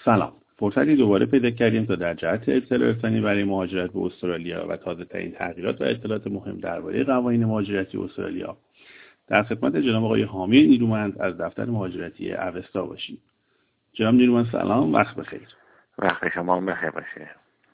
سلام. فرصتی دوباره پیدا کردیم تا در جهت اطلاع رسانی برای مهاجرت به استرالیا و تازه‌ترین تغییرات و اطلاعات مهم درباره قوانین مهاجرتی استرالیا در خدمت جناب آقای حامی نیرومند از دفتر مهاجرتی اوستا باشیم. جناب نیرومند سلام، وقت بخیر. وقت شما بخیر باشه.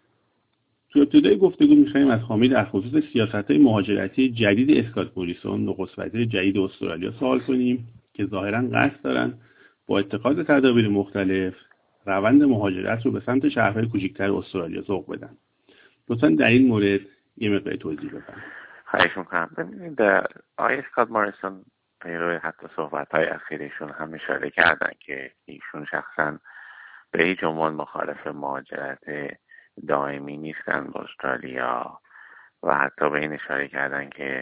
تو ابتدای گفتگو می‌خوایم از حامی در خصوص سیاست‌های مهاجرتی جدید اسکات موریسون، نخست وزیر جدید استرالیا سوال کنیم که ظاهراً قصد دارن با اتخاذ تدابیر مختلف روند مهاجرت رو به سمت شهرهای کوچکتر استرالیا سوق بدن. لطفاً در این مورد یه مقدار توضیح بدن. خواهش می‌کنم. ببینید آقای اسکات موریسون روی حتی صحبت‌های اخیرشون هم اشاره کردن که ایشون شخصاً به هیچ عنوان مخالف مهاجرت دائمی نیستن به استرالیا و حتی به این اشاره کردن که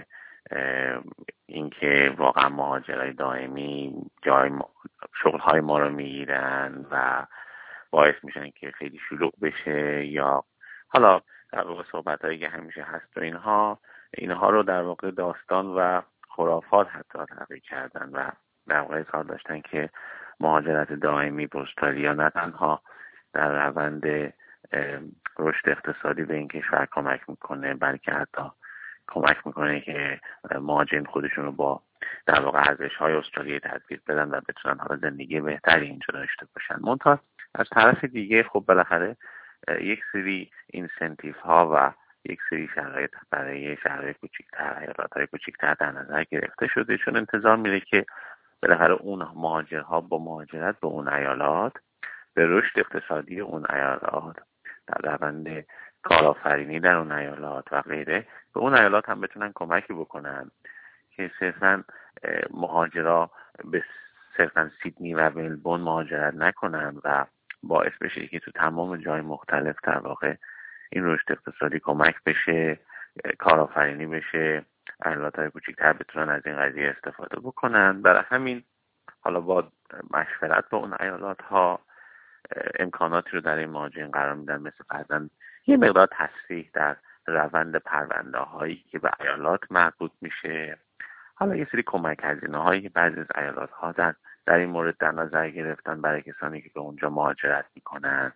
اینکه واقعا مهاجرای دائمی جای شغل‌های ما رو میگیرن و باعث میشن که خیلی شلوغ بشه یا حالا در واقع صحبت‌هایی که همیشه هست و اینها رو در واقع داستان و خرافات حتی تبدیل کردن و در واقع اظهار داشتن که مهاجرت دائمی به استرالیا نه تنها در روند رشد اقتصادی به این کشور کمک میکنه بلکه حتی کمک میکنه که مهاجرین خودشون رو با در واقع ارزش‌های استرالیا تطبیق بدن و بتونن حالا زندگی بهتری اینجا داشته باشن. منتها از طرف دیگه خب بالاخره یک سری اینسنتیو ها و یک سری شرایط برای شهرهای کوچکتر، ایالت‌های کوچکتر در نظر گرفته شده، چون انتظار میره که بالاخره اون مهاجرها با مهاجرت به اون ایالات به رشد اقتصادی اون ایالات در روند کارآفرینی در اون ایالات و غیره به اون ایالات هم بتونن کمکی بکنن که صرفاً مهاجرا به صرفاً سیدنی و ملبورن مهاجرت نکنن و باعث بشه که تو تمام جای مختلف در واقع این رشد اقتصادی کمک بشه، کارآفرینی بشه، ایالت‌های کوچکتر بتونن از این قضیه استفاده بکنن. برای همین حالا با مشورت با اون ایالت‌ها امکاناتی رو در این مهاجرین قرار میدن، مثل فرضاً یه مقدار تسریع در روند پرونده هایی که به ایالات مربوط میشه، حالا یه سری کمک هزینه هایی که بعضی از ایالات ها در این مورد در نظر گرفتن برای کسانی که به اونجا مهاجرت میکنن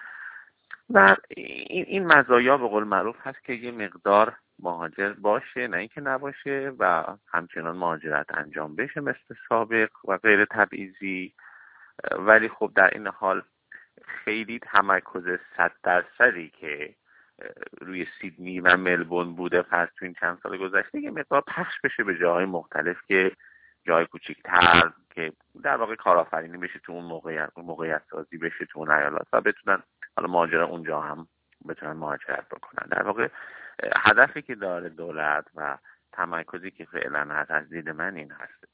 و این مزایا به قول معروف هست که یه مقدار مهاجر باشه، نه اینکه نباشه و همچنان مهاجرت انجام بشه مثل سابق و غیر تبعیضی، ولی خب در این حال خیلی تمرکز 100% که روی سیدنی و ملبورن بوده پس تو این چند سال گذشته یه مقدار پخش بشه به جاهای مختلف که جای کوچیک‌تر که در واقع کارآفرینی بشه تو اون موقعیت سازی بشه تو اون ایالات و بتونن حالا مهاجرا اونجا هم بتونن مهاجرت بکنن. در واقع هدفی که داره دولت و تمرکزی که فعلا هست از دید من این هست.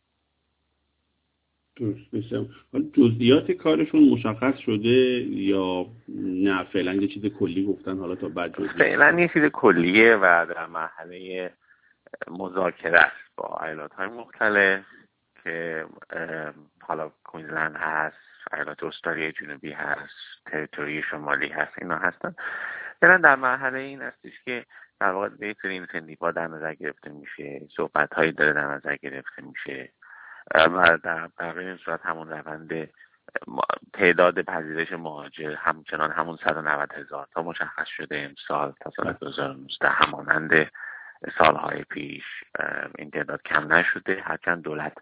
درست. حالا جزئیات کارشون مشخص شده یا نه فعلا یه چیز کلی گفتن حالا تا بعد جزئیات؟ فعلا یه چیز کلیه و در مرحله مذاکره است با ایالت‌های مختلف که حالا کوینزلند هست، ایالت استرالیا جنوبی هست، تریتوری شمالی هست، اینا هستن. فعلا در مرحله این هستش که در واقع به سری اینسنتیوها در نظر گرفته میشه، صحبت‌هایی داره در نظر گرفته میشه و در این صورت همون روند تعداد پذیرش مهاجر همچنان همون 190,000 تا مشخص شده امسال تا سال 2019 همانند سالهای پیش این تعداد کم نشده، هرچند دولت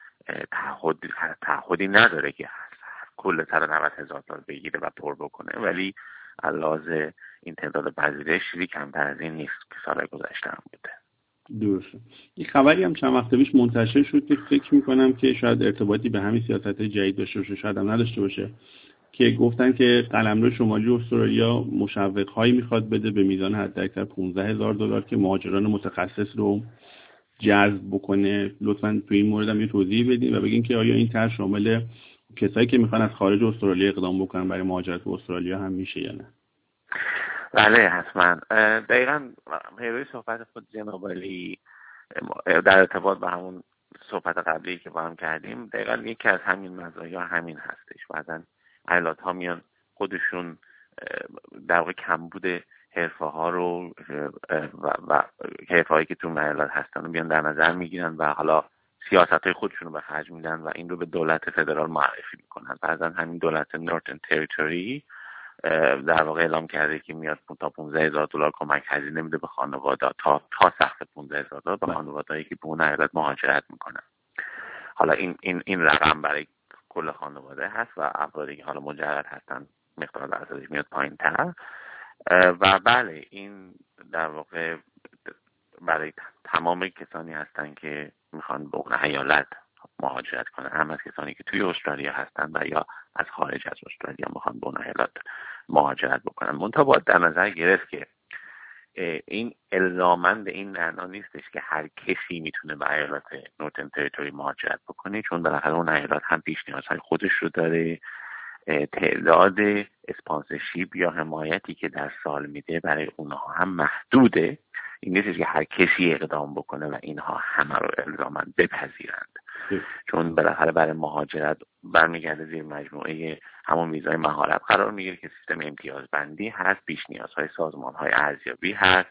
تعهدی نداره که کل 190,000 تا بگیره و پر بکنه، ولی علاوه این تعداد پذیرش چیزی کمتر از این نیست که سال گذشته هم بوده. درسته. این خبری هم چند وقت پیش منتشر شد که فکر میکنم که شاید ارتباطی به همین سیاست جدید داشته باشه، شاید هم نداشته باشه، که گفتن که قلمرو شمالی استرالیا مشوق‌هایی میخواد بده به میزان حداکثر $15,000 که مهاجران متخصص رو جذب بکنه. لطفاً تو این مورد هم یه توضیح بدین و بگین که آیا این طرح شامل کسایی که میخوان از خارج استرالیا اقدام بکنن برای مهاجرت به استرالیا هم میشه یا نه؟ بله حتما. دقیقاً پیروی صحبت خود جناب علی در ارتباط با همون صحبت قبلی که با هم کردیم، دقیقاً یکی از همین مزایا همین هستش. بعضن ایالت ها میان خودشون در واقع کمبود حرفه ها رو و حرفه هایی که تو ایالت هستن رو بیان در نظر میگیرن و حالا سیاست‌های خودشون رو به خرج میدن و این رو به دولت فدرال معرفی میکنن. بعضا همین دولت نورتن تریتوری در واقع اعلام کرده که میاد تا $15,000 کمک هزینه میده به خانواده، تا سقف $15,000 به خانواده‌ای که به اون ایالت مهاجرت میکنن. حالا این رقم برای کل خانواده هست و افرادی که حالا مجرد هستن مقدار درصدش میاد پایین‌تر. و بله این در واقع برای تمام کسانی هستن که میخوان به اون ایالت مهاجرت کنن، هم از کسانی که توی استرالیا هستن و یا از خارج از استرالیا میخوان به اون ایالت مهاجرت بکنن. منتها باید در نظر گرفت که این الزاماً به این معنا نیستش که هر کسی میتونه به ایالت نورتن تریتوری مهاجرت بکنه، چون بالاخره اون ایالت هم پیش نیازهای خودش رو داره. تعداد اسپانسرشیپ یا حمایتی که در سال میده برای اونها هم محدوده. این نیستش که هر کسی اقدام بکنه و اینها همه رو الزاماً بپذیرند، چون بالاخره برای مهاجرت برمیگرده زیر مجموعه همون ویزای مهارت قرار میگیره که سیستم امتیازبندی هست، پیش نیازهای سازمان‌های ارزیابی هست،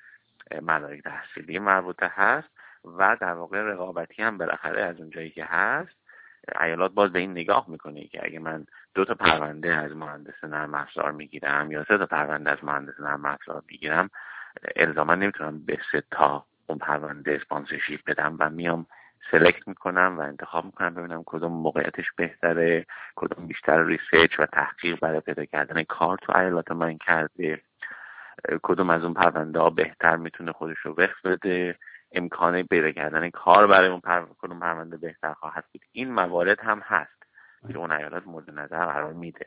مدارک تحصیلی مربوطه هست و در واقع رقابتی هم بالاخره از اونجایی که هست ایالات باز به این نگاه میکنه که اگه من 2 تا پرونده از مهندس نرم افزار میگیرم یا 3 تا پرونده از مهندس نرم افزار میگیرم، الزاما نمیتونم به 3 تا اون پرونده اسپانسرشیپ بدم و میام سلکت میکنم و انتخاب میکنم ببینم کدوم موقعیتش بهتره، کدوم بیشتر ریسرچ و تحقیق برای پیدا کردن کار تو ایالات من کرده، کدوم از اون پرونده ها بهتر میتونه خودش رو وقف بده، امکانه پیدا کردن کار برای اون کدوم پرونده بهتر خواهد بود. این موارد هم هست که اون ایالات مورد نظر قرار میده.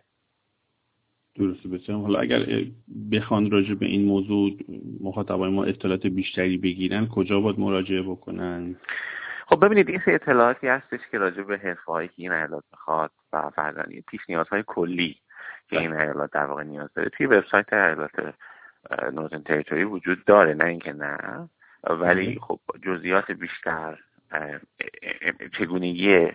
درسته. بسیار. حالا اگر بخوان راجع به این موضوع مخاطبای ما اطلاعات بیشتری بگیرن کجا باید مراجعه بکنن؟ خب ببینید این سه اطلاعاتی هستش که راجع به حرفه‌هایی که این ایالات میخواد و فرضاً پیش نیازهای کلی که این ایالات در واقع نیاز داره توی وبسایت ایالات نورتن تریتوری وجود داره، نه اینکه نه، ولی خب جزئیات بیشتر، چگونگی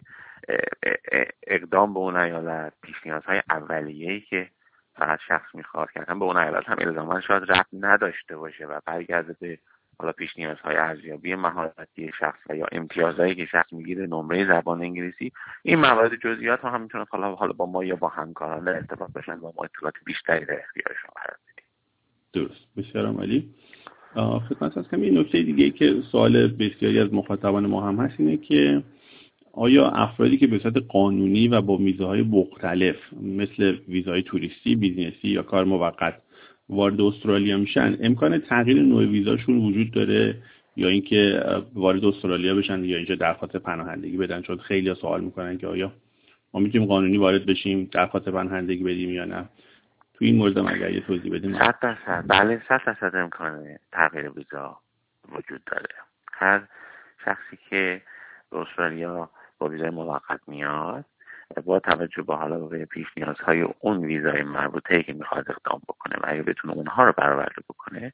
اقدام به اون ایالت، پیش نیازهای اولیه‌ای که فقط شخص میخواد که به اون ایالت هم الزاما شاید ربط نداشته باشه و برگرده به حالا پیش نیازهای ارزیابی مهارتی شخص و یا امتیازهایی که شخص میگیره، نمره زبان انگلیسی، این موارد جزئیات ها هم میتونن حالا با ما یا با همکاران ارتباط باشن و ما اطلاعات بیشتری در اختیارشون قرار بدیم. درست. بسیار عالی. خدمت هست که این نکته دیگه که سوال بسیاری از مخاطبان ما هم هست اینه که آیا افرادی که به صورت قانونی و با ویزاهای مختلف مثل ویزای توریستی، بیزینسی یا کار موقت وارد استرالیا میشن امکان تغییر نوع ویزاشون وجود داره یا اینکه وارد استرالیا بشن یا اینجا درخواست پناهندگی بدن؟ چون خیلی سوال میکنن که آیا ما میتونیم قانونی وارد بشیم درخواست پناهندگی بدیم یا نه. تو این مورد اگر یه توضیح بدیم. 100%. بله 100% امکان تغییر ویزا وجود داره. هر شخصی که به استرالیا با ویزای موقت میاد با توجه به حالا به پیش نیازهای اون ویزای مربوطه که میخواد اقدام بکنه و اگه بتونه اونها رو برآورده بکنه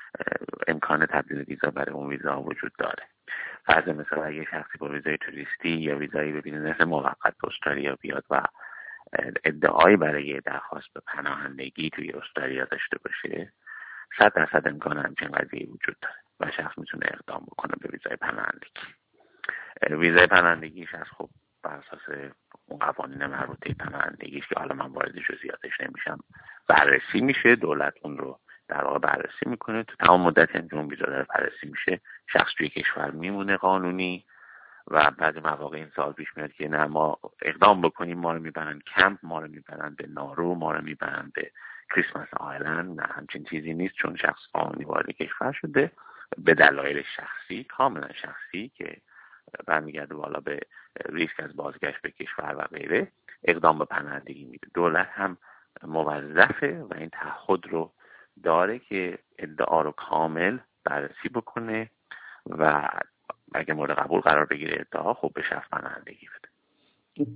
امکان تبدیل ویزا برای اون ویزا وجود داره. فرض مثلا اگه شخصی با ویزای توریستی یا ویزای به بیزینس موقت به استرالیا بیاد و ادعایی برای درخواست به پناهندگی توی استرالیا داشته باشه 100% امکان همچین قضیه وجود داره و شخص میتونه اقدام بکنه به ویزای پناهندگی. ویزای پناهندگی شخص خب بر اساس اون قوانین مربوطه پناهندگیش که حالا من وارد جزئیاتش نمیشم بررسی میشه، دولت اون رو در واقع بررسی میکنه، تو تمام مدتی که اون ویزا داره بررسی میشه شخص توی کشور میمونه قانونی و بعد مواقع این سال پیش میاد که نه ما اقدام بکنیم ما رو میبرن کمپ، ما رو میبرن به نارو، ما رو میبرن به کریسمس آیلند. نه همچین چیزی نیست، چون شخص قانونی وارد کشور شده به دلایل شخصی کاملا شخصی که برمیگرده بالا به ریسک از بازگشت به کشور و غیره اقدام به پناهندگی میده. دولت هم موظفه و این تعهد رو داره که ادعا رو کامل بررسی بکنه و اگه مورد قبول قرار بگیره ادعا خب به شخص پناهندگی بده.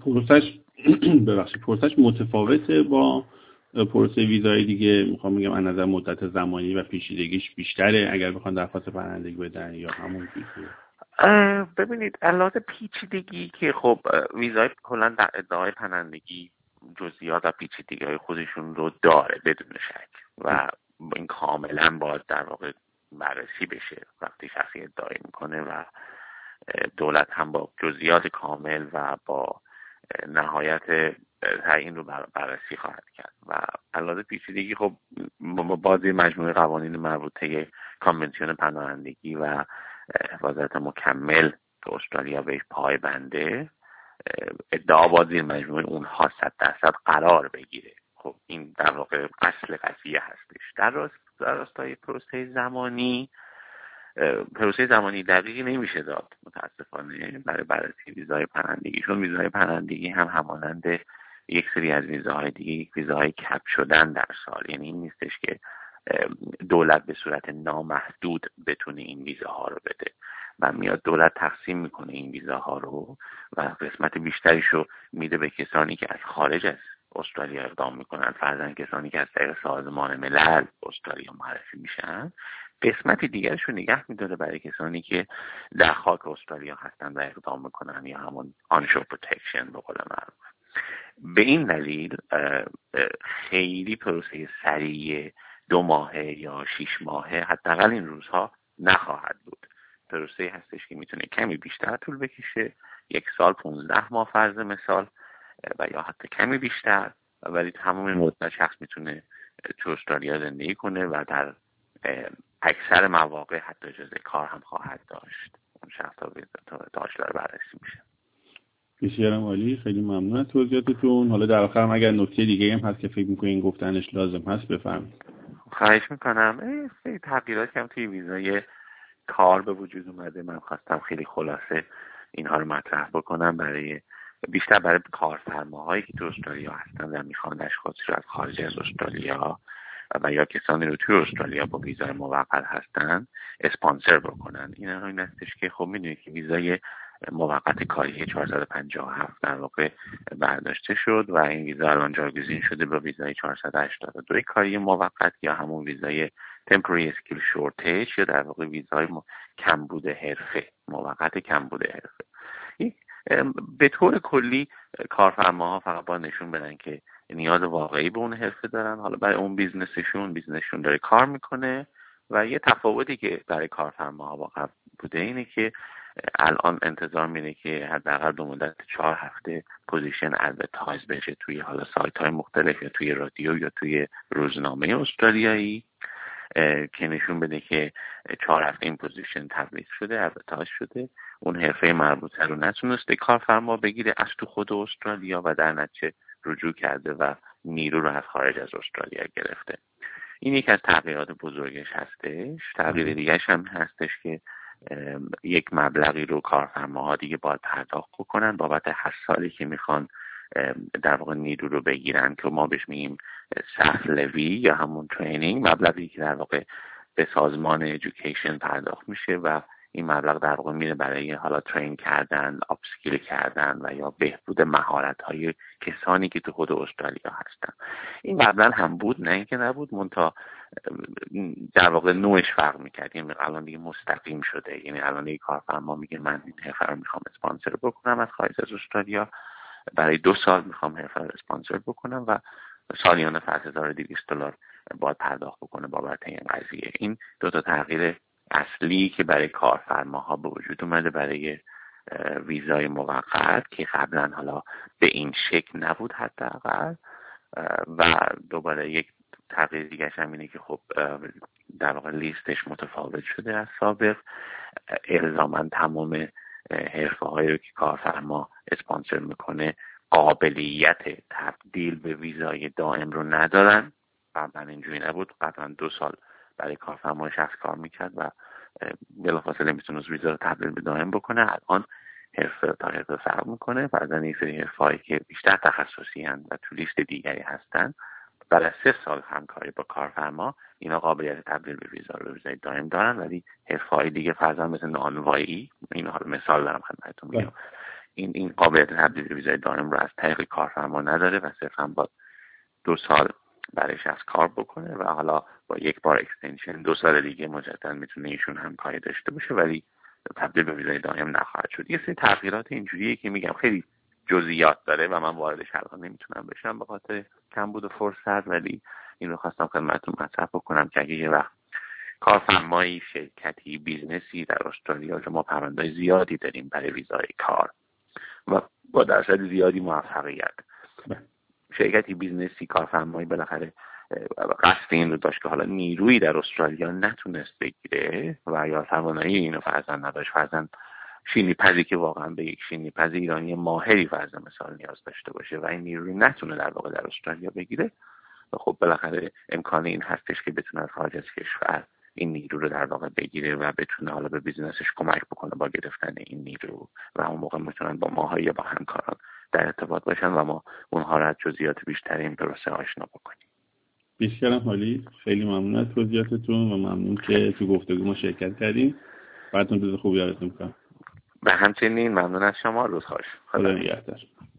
پروسش متفاوته با پروسه ویزای دیگه؟ میخوام بگم از نظر مدت زمانی و پیچیدگیش بیشتره اگر بخوان درخواست پناهندگی بدن یا همون چیزه؟ ببینید علاوه پیچیدگی که خب ویزای کلا در ادعای پناهندگی جزئیات و پیچیدگی‌های خودشون رو داره بدون شک و این کاملا باید در واقع بررسی بشه وقتی شخصی ادعای میکنه و دولت هم با جزئیات کامل و با نهایت تعیین رو بررسی خواهد کرد و علاوه پیچیدگی خب باز مجموعه قوانین مربوطه کانونسیون پناهندگی و حفاظت مکمل که استرالیا بهش پایبنده، ادعا باز مجموعه اونها 100% قرار بگیره. خب این در واقع اصل قضیه هستش. در راستای پروسه زمانی دقیقی نمیشه داد متاسفانه برای بررسی ویزای پناهندگی، چون ویزای پناهندگی هم همانند یک سری از ویزاهای دیگه یک ویزاهای کپ شدن در سال، یعنی این نیستش که دولت به صورت نامحدود بتونه این ویزاها رو بده و میاد دولت تقسیم میکنه این ویزاها رو و قسمت بیشتریشو میده به کسانی که از خارج از استرالیا اقدام میکنن، فرضاً کسانی که از طریق سازمان ملل استرالیا معرفی میشن، قسمت دیگرش رو نگه میداره برای کسانی که در خاک استرالیا هستن و اقدام میکنن یا همون آنشور پروتکشن به قول معروف. به این دلیل خیلی پروسه سریع 2 ماهه یا 6 ماهه حداقل این روزها نخواهد بود. پروسه هستش که میتونه کمی بیشتر طول بکشه، 1 سال 15 ماه فرض مثال و یا حتی کمی بیشتر، ولی تمام این مدت شخص میتونه تو استرالیا زندگی کنه و در اکثر مواقع حتی اجازه کار هم خواهد داشت. اون شخص تا داره بررسی میشه. بسیار عالی، خیلی ممنون از توضیحاتتون. حالا در آخر هم اگر نکته دیگه هم هست که فکر می‌کنین گفتنش لازم هست بفرمایید. خواهش میکنم. خیلی تغییراتی هم توی ویزای کار به وجود اومده. من خواستم خیلی خلاصه اینها رو مطرح بکنم بیشتر برای کارفرماهایی که تو استرالیا هستن و میخوان اشخاصی رو از خارج از استرالیا و یا کسانی رو توی استرالیا با ویزای موقت هستن اسپانسر بکنن. این هستش که خب میدونید که ویزای موقت کاری 457 در واقع برداشته شد و این ویزا الان جایگزین شده با ویزای 482 کاری موقت یا همون ویزای temporary skill shortage یا در واقع ویزای کمبود حرفه، موقت کمبود حرفه. به طور کلی کارفرماها فقط با نشون بدن که نیاز واقعی به اون حرفه دارن، حالا برای اون بیزنسشون داره کار میکنه و یه تفاوتی که برای کارفرماها واقعا بوده اینه که الان انتظار میره که حداقل به مدت 4 هفته پوزیشن ادورتایز بشه توی حالا سایت های مختلف یا توی رادیو یا توی روزنامه استرالیایی که نشون بده که 4 هفته این پوزیشن تبلیغ شده، ادورتایز شده، اون حرفه مربوطه رو نتونسته کارفرما بگیره از تو خود استرالیا و در نتیجه رجوع کرده و نیرو رو از خارج از استرالیا گرفته. این یکی از تغییرات بزرگش هستش. تغییر دیگه‌ش هم هستش که یک مبلغی رو کارفرماها دیگه باید پرداخت بکنن بابت هر سالی که میخوان در واقع نیرو رو بگیرن که ما بهش میگیم سفلوی یا همون ترینینگ، مبلغی که در واقع به سازمان ایژوکیشن پرداخت میشه و این مبلغ در واقع میره برای حالا ترین کردن، آپسکیل کردن و یا بهبود مهارت‌های کسانی که تو خود استرالیا هستن. این قبلا هم بود، نه اینکه نبود، منتها در واقع نوعش فرق میکرد. یعنی الان دیگه مستقیم شده، یعنی الان یک کارفرما میگه من این حرفه رو میخوام اسپانسر بکنم از خارج از استرالیا، برای 2 سال میخوام حرفه رو اسپانسر بکنم و سالیانه $1,200 باید پرداخت بکنه بابت این قضیه. این 2 تا تغییر اصلی که برای کارفرماها به وجود اومده برای ویزای موقت که قبلا حالا به این شکل نبود حداقل. و دوباره یک تغییر دیگه هم اینه که خب در واقع لیستش متفاوت شده از سابق. الزاماً تمام حرفه‌هایی رو که کارفرما اسپانسر میکنه قابلیت تبدیل به ویزای دائم رو ندارن. قبلا اینجوری نبود. قبلا 2 سال برای کارفرمای شخص کار میکرد و بلافاصله میتونست ویزا رو تبدیل به دائم بکنه. الان حرفه تا حرفه فرق میکنه. بعضا این سری حرفه‌هایی که بیشتر تخصصی هستند و تو لیست دیگری هستن بعد از 3 سال همکاری با کارفرما اینا قابلیت تبدیل به ویزای دائم دارن، ولی حرفه‌های دیگه فرضاً مثل نانوایی، اینو حالا مثال دارم خدمتتون میگم، این قابلیت تبدیل به ویزای دائم رو از طریق کارفرما نداره و صرفاً با 2 سال برای شخص کار بکنه و حالا با 1 بار اکستنشن 2 سال دیگه مجددا میتونه ایشون همکاری داشته باشه ولی تبدیل به ویزای دائم نخواهد شد. یه سری تغییرات اینجوریه که میگم خیلی جزئیات داره و من واردش الان نمیتونم بشم به خاطر کمبود فرصت، ولی این رو خواستم خدمتتون مطرح بکنم که اگه یه وقت کارفرمایی، شرکتی، بیزنسی در استرالیا که ما پرونده‌های زیادی داریم برای ویزای کار و با درصد زیادی موفقیت. شرکتی، بیزنسی، کارفرمایی بالاخره قصد این رو داشت که حالا نیرویی در استرالیا نتونست بگیره و یا توانایی اینو فرضاً نداشت، فرضاً شینیپزی که واقعا به یک شینیپز ایرانی ماهری فرضاً مثال نیاز داشته باشه و این نیروی نتونه در واقع در استرالیا بگیره، خب بالاخره امکان این هستش که بتونه از خارج از کشور این نیرو رو در واقع بگیره و بتونه حالا به بیزنسش کمک بکنه با گرفتن این نیرو و اون موقع میتونن با ما یا با همکاران در ارتباط باشن و ما اونها را از جزئیات بیشتری این پروسه آشنا بکنیم. بسیار عالی، خیلی ممنون از توضیحاتتون و ممنون که تو گفتگو ما شرکت کردین. براتون روز خوبی آرزو می‌کنم. و همچنین ممنون از شما. روز خوش. خدا نگهدار.